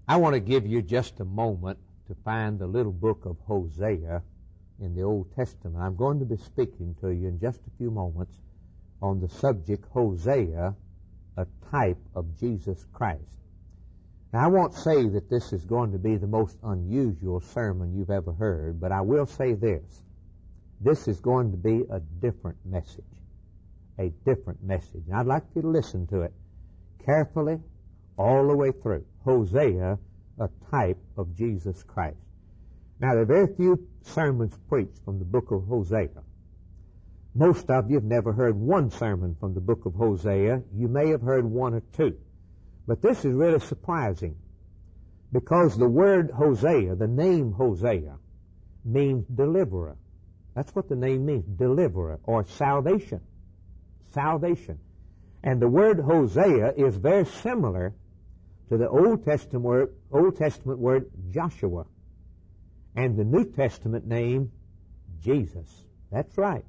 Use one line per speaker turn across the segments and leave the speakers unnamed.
I want to give you just a moment to find the little book of Hosea in the Old Testament. I'm going to be speaking to you in just a few moments on the subject Hosea, a type of Jesus Christ. Now, I won't say that this is going to be the most unusual sermon you've ever heard, but I will say this. This is going to be a different message. A different message. And I'd like you to listen to it carefully all the way through. Hosea, a type of Jesus Christ. Now, there are very few sermons preached from the book of Hosea. Most of you have never heard one sermon from the book of Hosea. You may have heard one or two. But this is really surprising because the word Hosea, the name Hosea, means deliverer. That's what the name means, deliverer or salvation. Salvation. And the word Hosea is very similar to the Old Testament word Joshua and the New Testament name Jesus. That's right.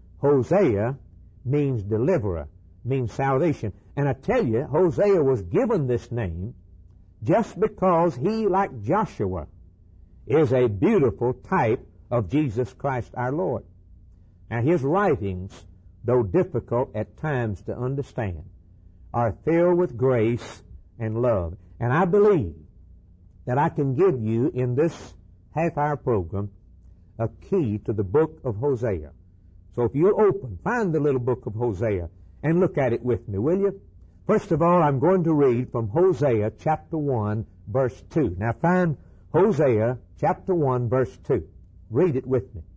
Hosea means deliverer, means salvation. And I tell you, Hosea was given this name just because he, like Joshua, is a beautiful type of Jesus Christ our Lord. Now, his writings, though difficult at times to understand, are filled with grace and love. And I believe that I can give you in this half-hour program a key to the book of Hosea. So if you find the little book of Hosea and look at it with me, will you? First of all, I'm going to read from Hosea chapter 1, verse 2. Now find Hosea chapter 1, verse 2. Read it with me.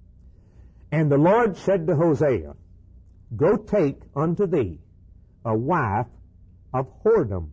And the Lord said to Hosea, Go take unto thee a wife of whoredom,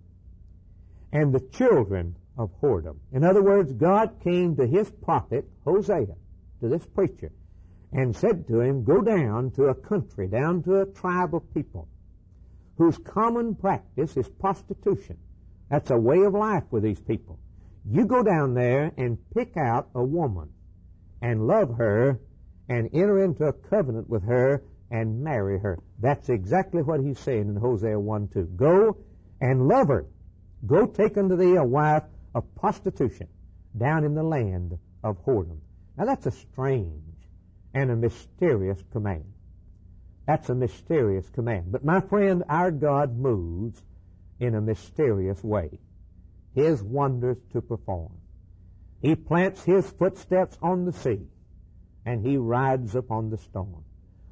and the children of whoredom. In other words, God came to his prophet, Hosea, to this preacher, and said to him, Go down to a country, down to a tribe of people, whose common practice is prostitution. That's a way of life with these people. You go down there and pick out a woman, and love her, and enter into a covenant with her, and marry her. That's exactly what he's saying in Hosea 1:2. Go and love her. Go take unto thee a wife of prostitution down in the land of whoredom. Now that's a strange and a mysterious command. That's a mysterious command. But my friend, our God moves in a mysterious way. His wonders to perform. He plants his footsteps on the sea, and he rides upon the storm.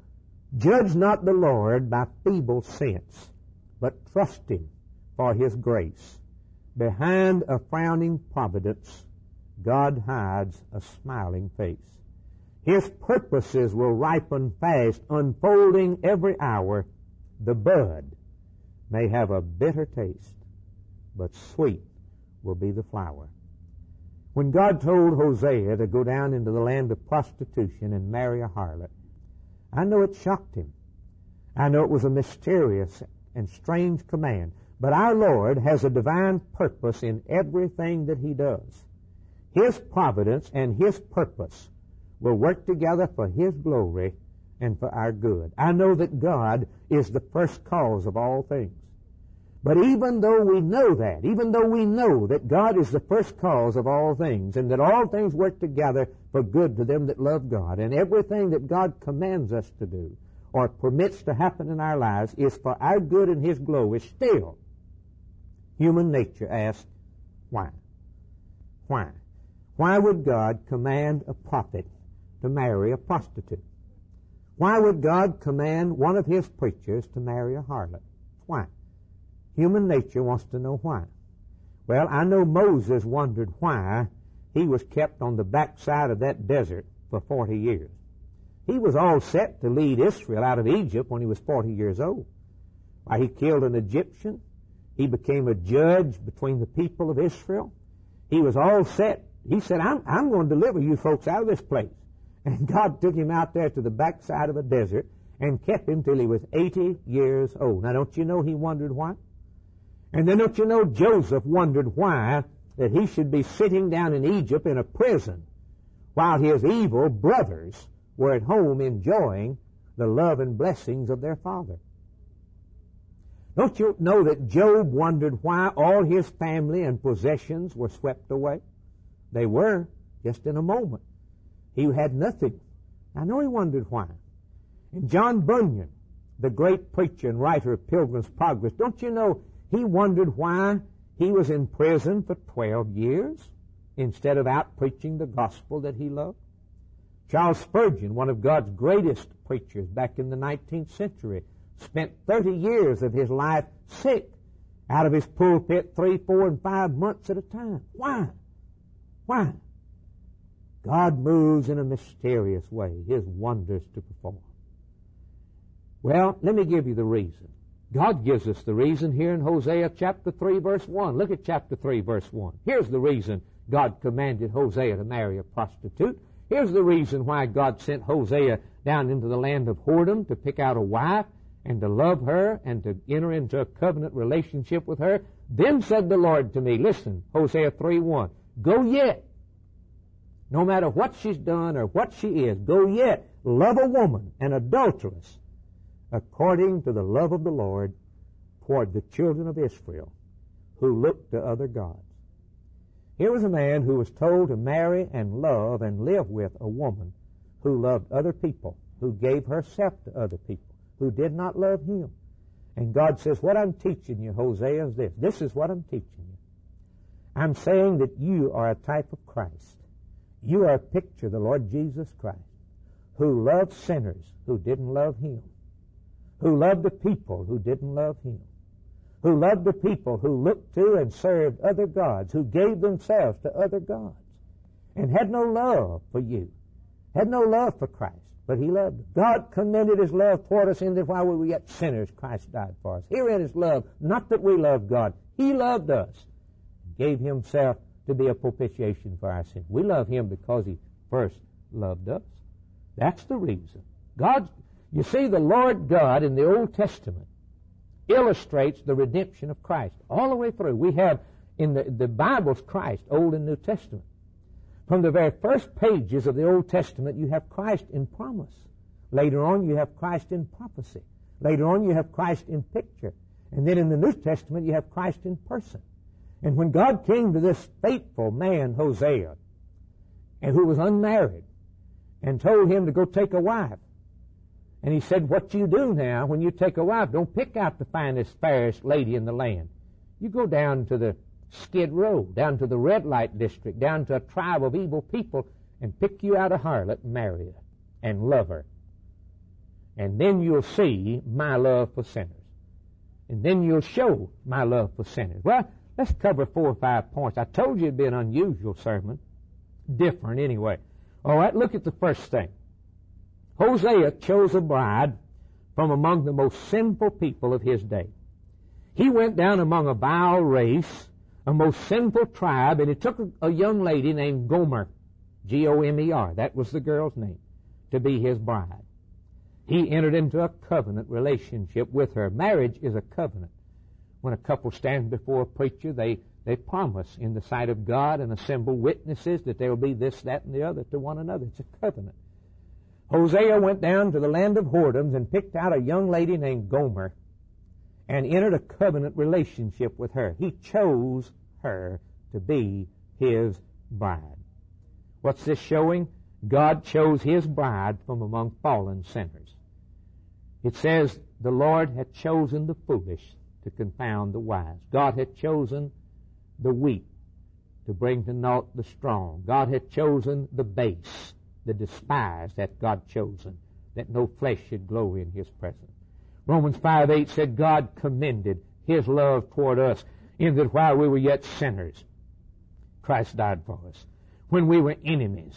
Judge not the Lord by feeble sense, but trust him for his grace. Behind a frowning providence, God hides a smiling face. His purposes will ripen fast, unfolding every hour. The bud may have a bitter taste, but sweet will be the flower. When God told Hosea to go down into the land of prostitution and marry a harlot, I know it shocked him. I know it was a mysterious and strange command. But our Lord has a divine purpose in everything that he does. His providence and his purpose will work together for his glory and for our good. I know that God is the first cause of all things. But even though we know that, even though we know that God is the first cause of all things, and that all things work together for good to them that love God, and everything that God commands us to do or permits to happen in our lives is for our good and his glory, still human nature asks, why? Why? Why would God command a prophet to marry a prostitute? Why would God command one of his preachers to marry a harlot? Why? Human nature wants to know why. Well, I know Moses wondered why he was kept on the backside of that desert for 40 years. He was all set to lead Israel out of Egypt when he was 40 years old. Why, he killed an Egyptian. He became a judge between the people of Israel. He was all set. He said, I'm going to deliver you folks out of this place. And God took him out there to the backside of a desert and kept him till he was 80 years old. Now, don't you know he wondered why? And then don't you know Joseph wondered why that he should be sitting down in Egypt in a prison while his evil brothers were at home enjoying the love and blessings of their father. Don't you know that Job wondered why all his family and possessions were swept away? They were, just in a moment. He had nothing. I know he wondered why. And John Bunyan, the great preacher and writer of Pilgrim's Progress, don't you know he wondered why he was in prison for 12 years instead of out preaching the gospel that he loved? Charles Spurgeon, one of God's greatest preachers back in the 19th century, spent 30 years of his life sick out of his pulpit 3, 4, and 5 months at a time. Why? Why? God moves in a mysterious way, His wonders to perform. Well, let me give you the reason. God gives us the reason here in Hosea chapter 3, verse 1. Look at chapter 3, verse 1. Here's the reason God commanded Hosea to marry a prostitute. Here's the reason why God sent Hosea down into the land of whoredom to pick out a wife and to love her and to enter into a covenant relationship with her. Then said the Lord to me, listen, Hosea 3:1, go yet. No matter what she's done or what she is, go yet. Love a woman, an adulteress, according to the love of the Lord toward the children of Israel who look to other gods. Here was a man who was told to marry and love and live with a woman who loved other people, who gave herself to other people, who did not love him. And God says, what I'm teaching you, Hosea, is this. This is what I'm teaching you. I'm saying that you are a type of Christ. You are a picture of the Lord Jesus Christ, who loved sinners who didn't love Him, who loved the people who didn't love Him, who loved the people who looked to and served other gods, who gave themselves to other gods, and had no love for you, had no love for Christ, but He loved them. God commended His love toward us in that while we were yet sinners, Christ died for us. Herein is love, not that we loved God. He loved us, gave Himself to be a propitiation for our sins. We love Him because He first loved us. That's the reason. God, you see, the Lord God in the Old Testament illustrates the redemption of Christ all the way through. We have in the Bible's Christ, Old and New Testament. From the very first pages of the Old Testament, you have Christ in promise. Later on, you have Christ in prophecy. Later on, you have Christ in picture. And then in the New Testament, you have Christ in person. And when God came to this faithful man, Hosea, and who was unmarried, and told him to go take a wife, and he said, what you do now when you take a wife, don't pick out the finest, fairest lady in the land. You go down to the Skid Row, down to the red light district, down to a tribe of evil people, and pick you out a harlot and marry her and love her. And then you'll see my love for sinners. And then you'll show my love for sinners. Well, let's cover 4 or 5 points. I told you it'd be an unusual sermon. Different anyway. All right, look at the first thing. Hosea chose a bride from among the most sinful people of his day. He went down among a vile race, a most sinful tribe, and he took a young lady named Gomer, Gomer, that was the girl's name, to be his bride. He entered into a covenant relationship with her. Marriage is a covenant. When a couple stands before a preacher, they promise in the sight of God and assemble witnesses that they will be this, that, and the other to one another. It's a covenant. Hosea went down to the land of whoredoms and picked out a young lady named Gomer and entered a covenant relationship with her. He chose her to be his bride. What's this showing? God chose his bride from among fallen sinners. It says, the Lord had chosen the foolish to confound the wise. God had chosen the weak to bring to naught the strong. God had chosen the base, the despised hath God chosen, that no flesh should glory in His presence. Romans 5:8 said God commended His love toward us in that while we were yet sinners, Christ died for us. When we were enemies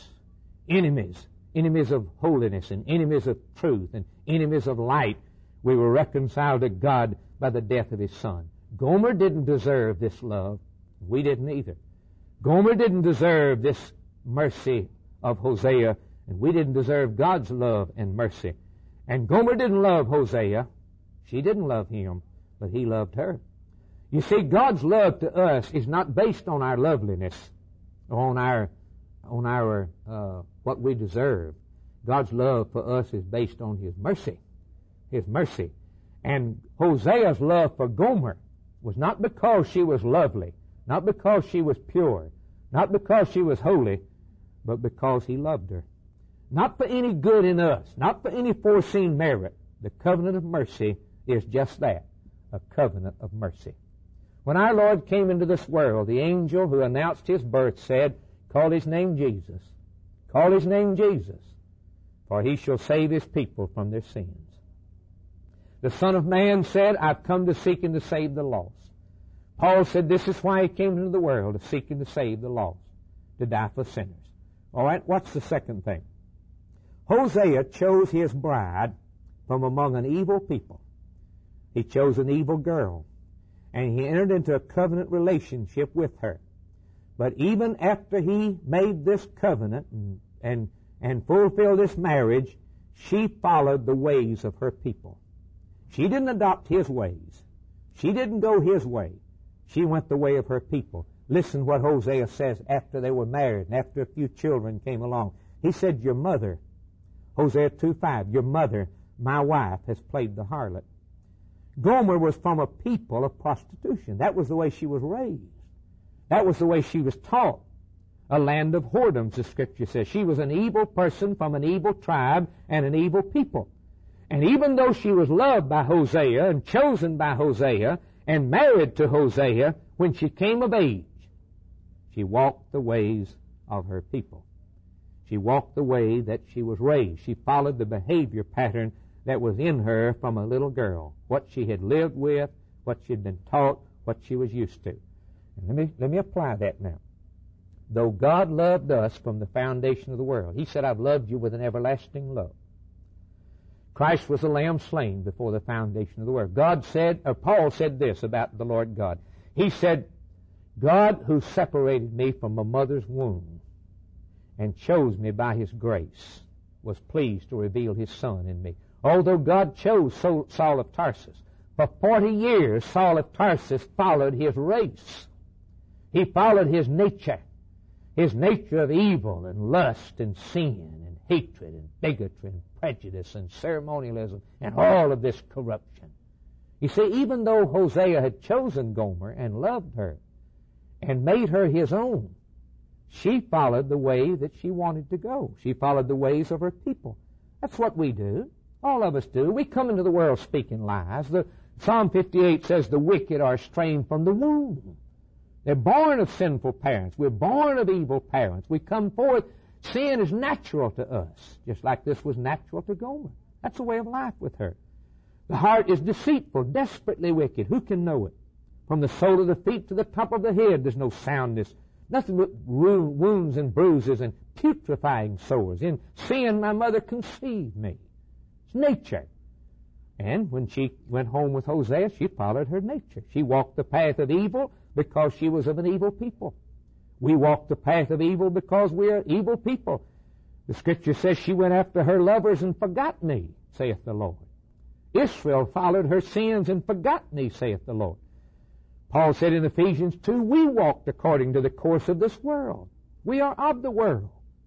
of holiness and enemies of truth and enemies of light, we were reconciled to God by the death of His Son. Gomer didn't deserve this love. We didn't either. Gomer didn't deserve this mercy of Hosea, and we didn't deserve God's love and mercy. And Gomer didn't love Hosea. She didn't love him, but he loved her. You see, God's love to us is not based on our loveliness, or on our what we deserve. God's love for us is based on His mercy. His mercy. And Hosea's love for Gomer was not because she was lovely, not because she was pure, not because she was holy, but because he loved her. Not for any good in us, not for any foreseen merit. The covenant of mercy is just that, a covenant of mercy. When our Lord came into this world, the angel who announced his birth said, call his name Jesus. Call his name Jesus, for he shall save his people from their sins. The Son of Man said, I've come to seek and to save the lost. Paul said this is why he came into the world, to seek and to save the lost, to die for sinners. All right, what's the second thing? Hosea chose his bride from among an evil people. He chose an evil girl, and he entered into a covenant relationship with her. But even after he made this covenant and fulfilled this marriage, she followed the ways of her people. She didn't adopt his ways. She didn't go his way. She went the way of her people. Listen what Hosea says after they were married and after a few children came along. He said, your mother, Hosea 2:5, your mother, my wife, has played the harlot. Gomer was from a people of prostitution. That was the way she was raised. That was the way she was taught. A land of whoredoms, the Scripture says. She was an evil person from an evil tribe and an evil people. And even though she was loved by Hosea and chosen by Hosea and married to Hosea, when she came of age, she walked the ways of her people. She walked the way that she was raised. She followed the behavior pattern that was in her from a little girl, what she had lived with, what she had been taught, what she was used to. And let me apply that now. Though God loved us from the foundation of the world, He said, I've loved you with an everlasting love. Christ was a lamb slain before the foundation of the world. Paul said this about the Lord God. He said, God who separated me from my mother's womb and chose me by His grace was pleased to reveal His Son in me. Although God chose Saul of Tarsus, for 40 years Saul of Tarsus followed his race. He followed his nature of evil and lust and sin and hatred and bigotry and prejudice and ceremonialism and all of this corruption. You see, even though Hosea had chosen Gomer and loved her and made her his own, she followed the way that she wanted to go. She followed the ways of her people. That's what we do. All of us do. We come into the world speaking lies. Psalm 58 says the wicked are estranged from the womb. They're born of sinful parents. We're born of evil parents. We come forth. Sin is natural to us, just like this was natural to Gomer. That's the way of life with her. The heart is deceitful, desperately wicked. Who can know it? From the sole of the feet to the top of the head, there's no soundness. Nothing but wounds and bruises and putrefying sores. In sin, my mother conceived me. It's nature. And when she went home with Hosea, she followed her nature. She walked the path of evil because she was of an evil people. We walk the path of evil because we are evil people. The Scripture says she went after her lovers and forgot me, saith the Lord. Israel followed her sins and forgot me, saith the Lord. Paul said in Ephesians 2, we walked according to the course of this world. We are of the world.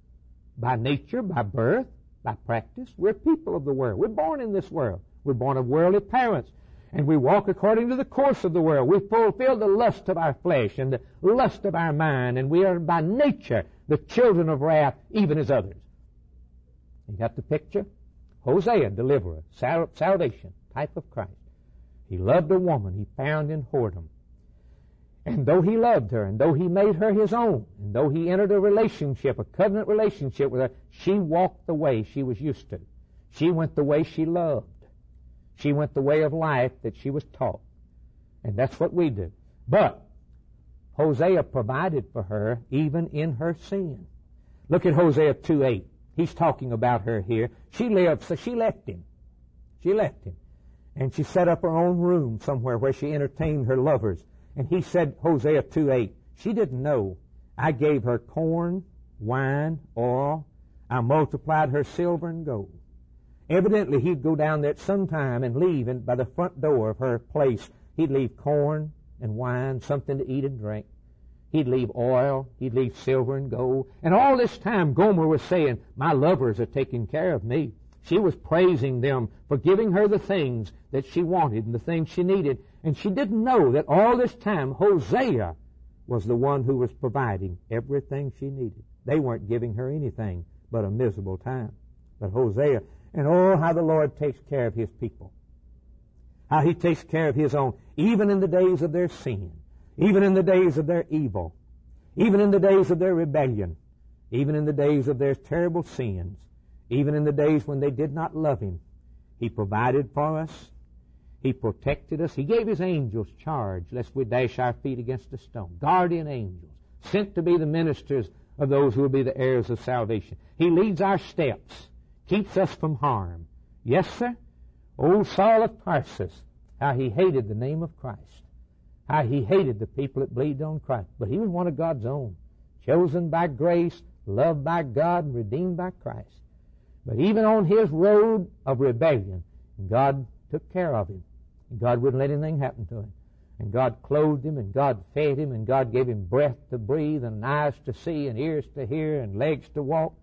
By nature, by birth, by practice, we're people of the world. We're born in this world. We're born of worldly parents. And we walk according to the course of the world. We fulfill the lust of our flesh and the lust of our mind. And we are by nature the children of wrath, even as others. You got the picture? Hosea, deliverer, salvation, type of Christ. He loved a woman he found in whoredom. And though he loved her, and though he made her his own, and though he entered a relationship, a covenant relationship with her, she walked the way she was used to. She went the way she loved. She went the way of life that she was taught. And that's what we do. But Hosea provided for her even in her sin. Look at Hosea 2:8. He's talking about her here. She lived, so she left him. She left him. And she set up her own room somewhere where she entertained her lovers. And he said, Hosea 2:8, she didn't know I gave her corn, wine, oil. I multiplied her silver and gold. Evidently, he'd go down there at some time and leave, and by the front door of her place, he'd leave corn and wine, something to eat and drink. He'd leave oil. He'd leave silver and gold. And all this time, Gomer was saying, my lovers are taking care of me. She was praising them for giving her the things that she wanted and the things she needed. And she didn't know that all this time Hosea was the one who was providing everything she needed. They weren't giving her anything but a miserable time. But Hosea, and oh, how the Lord takes care of His people. How He takes care of His own, even in the days of their sin, even in the days of their evil, even in the days of their rebellion, even in the days of their terrible sins, even in the days when they did not love Him. He provided for us. He protected us. He gave His angels charge lest we dash our feet against a stone. Guardian angels, sent to be the ministers of those who will be the heirs of salvation. He leads our steps, keeps us from harm. Yes, sir. Old Saul of Tarsus, how he hated the name of Christ. How he hated the people that believed on Christ. But he was one of God's own, chosen by grace, loved by God, and redeemed by Christ. But even on his road of rebellion, God took care of him. And God wouldn't let anything happen to him. And God clothed him, and God fed him, and God gave him breath to breathe, and eyes to see, and ears to hear, and legs to walk.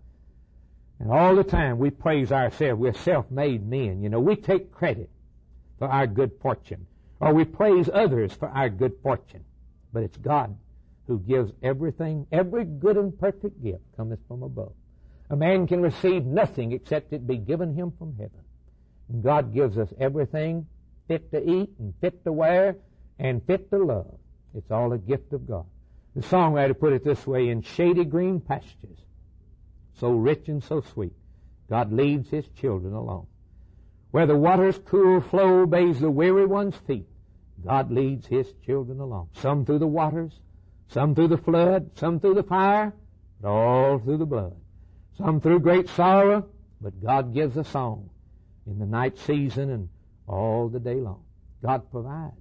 And all the time we praise ourselves. We're self-made men. You know, we take credit for our good fortune. Or we praise others for our good fortune. But it's God who gives everything. Every good and perfect gift cometh from above. A man can receive nothing except it be given him from heaven. And God gives us everything fit to eat and fit to wear and fit to love. It's all a gift of God. The songwriter put it this way: in shady green pastures, so rich and so sweet, God leads His children along. Where the water's cool flow bathes the weary one's feet, God leads His children along. Some through the waters, some through the flood, some through the fire, but all through the blood. Some through great sorrow, but God gives a song in the night season and all the day long. God provides.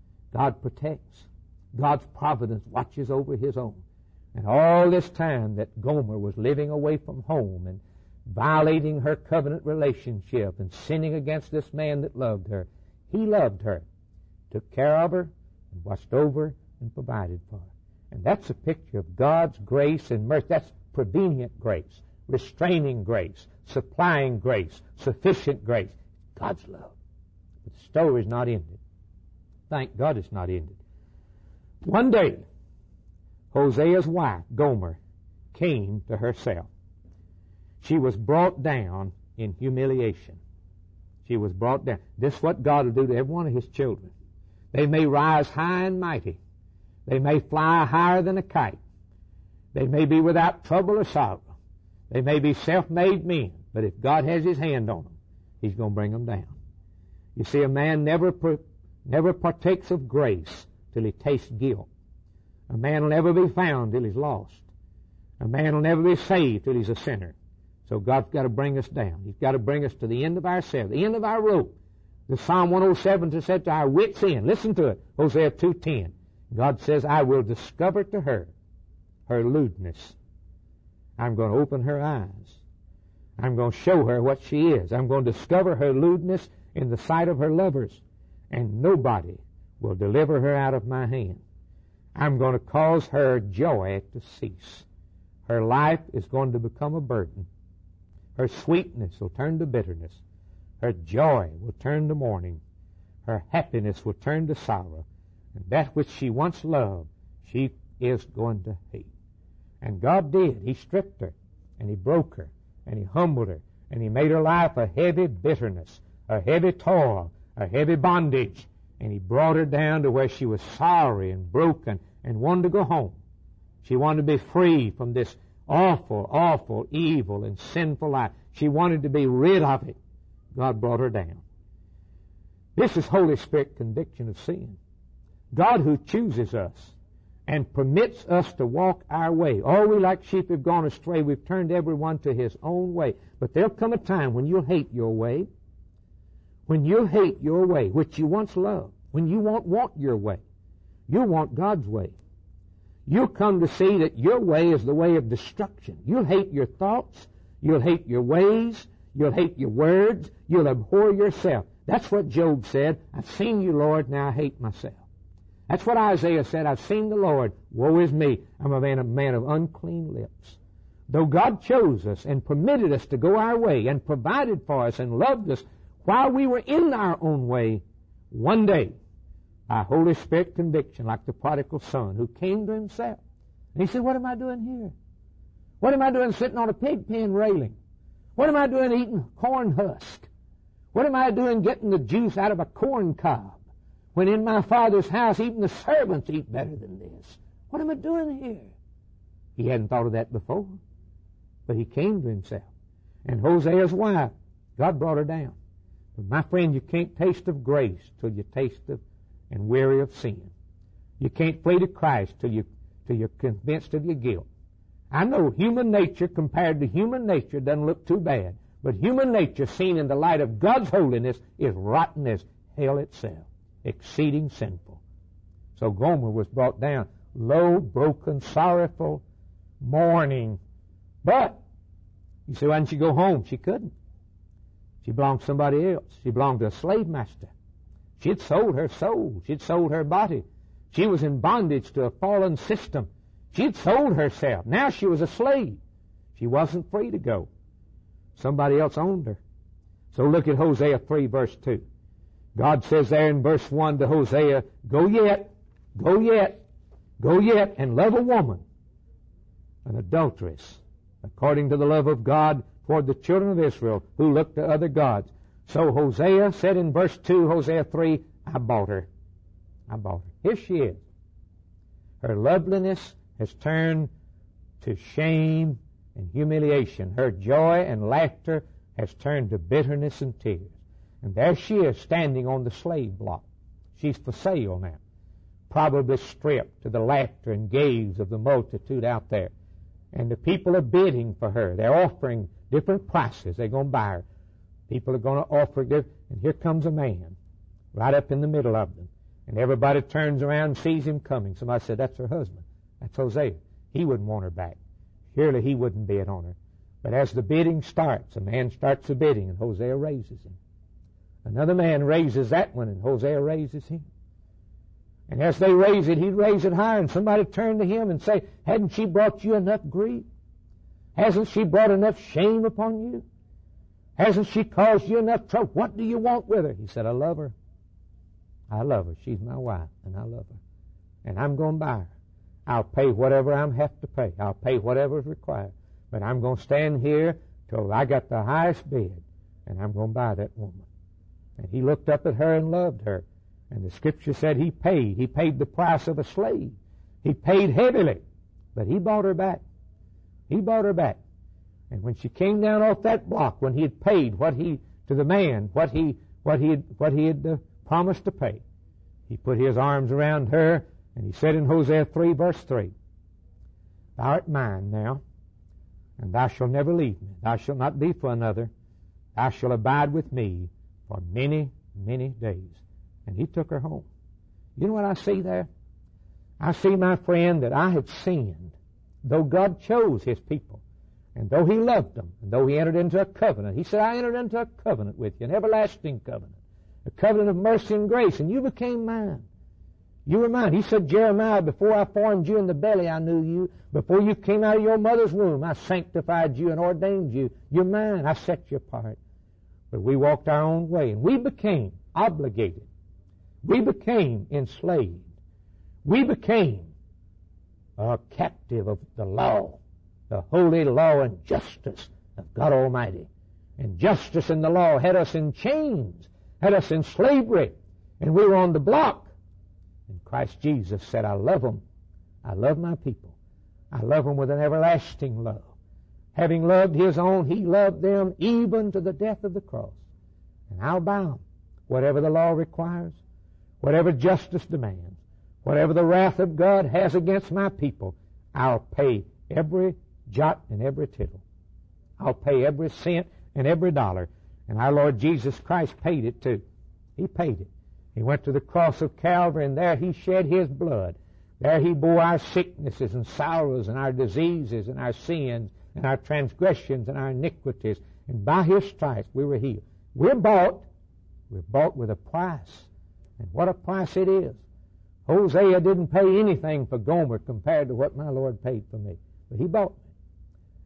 God protects. God's providence watches over His own. And all this time that Gomer was living away from home and violating her covenant relationship and sinning against this man that loved her, He loved her, took care of her, and watched over and provided for her. And that's a picture of God's grace and mercy. That's prevenient grace, restraining grace, supplying grace, sufficient grace. God's love. But the story is not ended. Thank God it's not ended. One day, Hosea's wife, Gomer, came to herself. She was brought down in humiliation. She was brought down. This is what God will do to every one of His children. They may rise high and mighty. They may fly higher than a kite. They may be without trouble or sorrow. They may be self-made men. But if God has His hand on them, He's going to bring them down. You see, a man never partakes of grace till he tastes guilt. A man will never be found till he's lost. A man will never be saved till he's a sinner. So God's got to bring us down. He's got to bring us to the end of ourselves, the end of our rope. The Psalm 107 said to our wits' end. Listen to it. Hosea 2:10. God says, I will discover to her lewdness. I'm going to open her eyes. I'm going to show her what she is. I'm going to discover her lewdness in the sight of her lovers. And nobody will deliver her out of my hand. I'm going to cause her joy to cease. Her life is going to become a burden. Her sweetness will turn to bitterness. Her joy will turn to mourning. Her happiness will turn to sorrow. And that which she once loved, she is going to hate. And God did. He stripped her, and He broke her, and He humbled her, and He made her life a heavy bitterness, a heavy toil, a heavy bondage. And He brought her down to where she was sorry and broken and wanted to go home. She wanted to be free from this awful, awful, evil and sinful life. She wanted to be rid of it. God brought her down. This is Holy Spirit conviction of sin. God who chooses us and permits us to walk our way. All we like sheep have gone astray. We've turned everyone to his own way. But there'll come a time when you'll hate your way. When you'll hate your way, which you once loved. When you won't want your way. You'll want God's way. You'll come to see that your way is the way of destruction. You'll hate your thoughts. You'll hate your ways. You'll hate your words. You'll abhor yourself. That's what Job said. I've seen you, Lord, now I hate myself. That's what Isaiah said. I've seen the Lord. Woe is me. I'm a man of unclean lips. Though God chose us and permitted us to go our way and provided for us and loved us while we were in our own way, one day, by Holy Spirit conviction, like the prodigal son who came to himself. And he said, what am I doing here? What am I doing sitting on a pig pen railing? What am I doing eating corn husk? What am I doing getting the juice out of a corn cob when in my Father's house even the servants eat better than this? What am I doing here? He hadn't thought of that before, but he came to himself. And Hosea's wife, God brought her down. But my friend, you can't taste of grace till you taste of and weary of sin. You can't flee to Christ till you're convinced of your guilt. I know human nature compared to human nature doesn't look too bad, but human nature seen in the light of God's holiness is rotten as hell itself, exceeding sinful. So Gomer was brought down, low, broken, sorrowful, mourning. But, you say, why didn't she go home? She couldn't. She belonged to somebody else. She belonged to a slave master. She had sold her soul. She had sold her body. She was in bondage to a fallen system. She had sold herself. Now she was a slave. She wasn't free to go. Somebody else owned her. So look at Hosea 3, verse 2. God says there in verse 1 to Hosea, go yet, go yet, go yet, and love a woman, an adulteress, according to the love of God toward the children of Israel who look to other gods. So Hosea said in verse 2, Hosea 3, I bought her. I bought her. Here she is. Her loveliness has turned to shame and humiliation. Her joy and laughter has turned to bitterness and tears. And there she is standing on the slave block. She's for sale now. Probably stripped to the laughter and gaze of the multitude out there. And the people are bidding for her. They're offering different prices. They're going to buy her. People are going to offer it. And here comes a man right up in the middle of them. And everybody turns around and sees him coming. Somebody said, that's her husband. That's Hosea. He wouldn't want her back. Surely he wouldn't bid on her. But as the bidding starts, a man starts the bidding, and Hosea raises him. Another man raises that one, and Hosea raises him. And as they raise it, he'd raise it higher, and somebody turn to him and say, hadn't she brought you enough grief? Hasn't she brought enough shame upon you? Hasn't she caused you enough trouble? What do you want with her? He said, I love her. I love her. She's my wife, and I love her. And I'm going to buy her. I'll pay whatever I have to pay. I'll pay whatever is required. But I'm going to stand here till I got the highest bid, and I'm going to buy that woman. And he looked up at her and loved her. And the Scripture said he paid. He paid the price of a slave. He paid heavily. But he bought her back. He bought her back. And when she came down off that block, when he had paid what he had promised to pay, he put his arms around her, and he said in Hosea 3, verse 3, Thou art mine now, and thou shalt never leave me. Thou shalt not be for another. Thou shalt abide with me for many, many days. And he took her home. You know what I see there? I see, my friend, that I had sinned, though God chose his people, and though he loved them, and though he entered into a covenant. He said, I entered into a covenant with you, an everlasting covenant, a covenant of mercy and grace, and you became mine. You were mine. He said, Jeremiah, before I formed you in the belly, I knew you. Before you came out of your mother's womb, I sanctified you and ordained you. You're mine. I set you apart. But we walked our own way, and we became obligated. We became enslaved. We became a captive of the law, the holy law and justice of God Almighty. And justice and the law had us in chains, had us in slavery, and we were on the block. And Christ Jesus said, I love them. I love my people. I love them with an everlasting love. Having loved his own, he loved them even to the death of the cross. And I'll buy them. Whatever the law requires, whatever justice demands, whatever the wrath of God has against my people, I'll pay every jot and every tittle. I'll pay every cent and every dollar. And our Lord Jesus Christ paid it too. He paid it. He went to the cross of Calvary, and there he shed his blood. There he bore our sicknesses and sorrows and our diseases and our sins and our transgressions and our iniquities. And by his stripes we were healed. We're bought. We're bought with a price. And what a price it is. Hosea didn't pay anything for Gomer compared to what my Lord paid for me. But he bought me.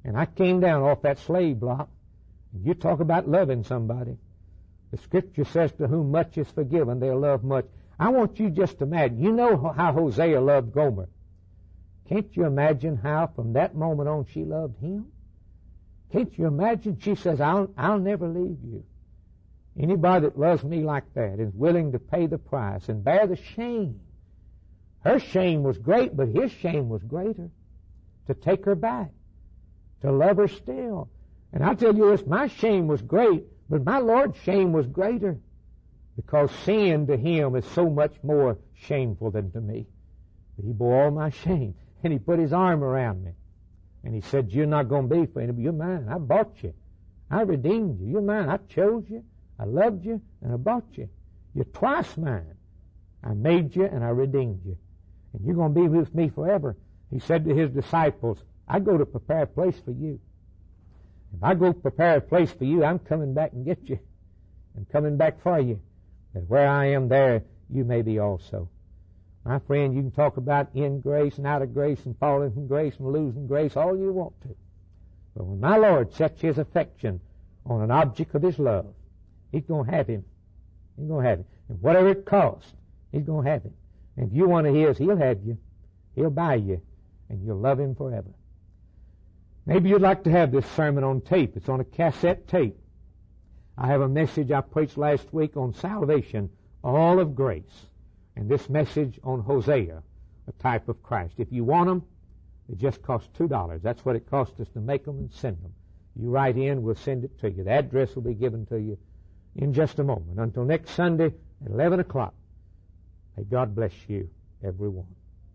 And I came down off that slave block. And you talk about loving somebody. The Scripture says, to whom much is forgiven, they'll love much. I want you just to imagine. You know how Hosea loved Gomer. Can't you imagine how from that moment on she loved him? Can't you imagine? She says, I'll never leave you. Anybody that loves me like that is willing to pay the price and bear the shame. Her shame was great, but his shame was greater. To take her back. To love her still. And I tell you this, my shame was great, but my Lord's shame was greater. Because sin to him is so much more shameful than to me. But he bore all my shame. And he put his arm around me. And he said, you're not going to be for anybody. You're mine. I bought you. I redeemed you. You're mine. I chose you. I loved you. And I bought you. You're twice mine. I made you and I redeemed you. And you're going to be with me forever. He said to his disciples, I go to prepare a place for you. If I go prepare a place for you, I'm coming back and get you. I'm coming back for you. That where I am there, you may be also. My friend, you can talk about in grace and out of grace and falling from grace and losing grace all you want to. But when my Lord sets his affection on an object of his love, he's going to have him. He's going to have him. And whatever it costs, he's going to have him. And if you want of his, he'll have you. He'll buy you. And you'll love him forever. Maybe you'd like to have this sermon on tape. It's on a cassette tape. I have a message I preached last week on salvation, all of grace. And this message on Hosea, a type of Christ. If you want them, it just costs $2. That's what it costs us to make them and send them. You write in, we'll send it to you. The address will be given to you in just a moment. Until next Sunday at 11 o'clock, may God bless you, everyone.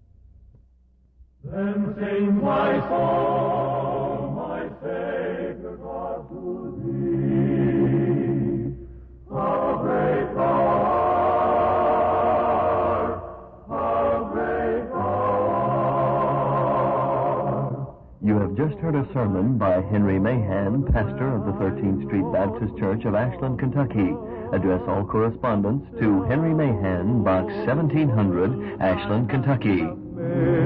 Then sing my song, my Savior God, to thee. How great thou art, how great thou art.
You have just heard a sermon by Henry Mahan, pastor of the 13th Street Baptist Church of Ashland, Kentucky. Address all correspondence to Henry Mahan, Box 1700, Ashland, Kentucky.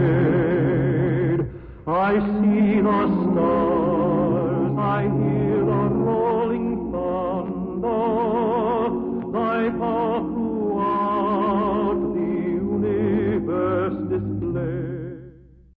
I see the stars, I hear the